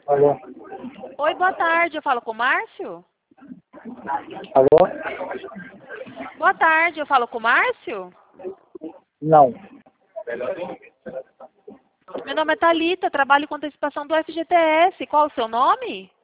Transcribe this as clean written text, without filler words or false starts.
Alô? Oi, boa tarde. Eu falo com o Márcio? Alô? Boa tarde. Eu falo com o Márcio? Não. Meu nome é Thalita. Trabalho com antecipação do FGTS. Qual o seu nome?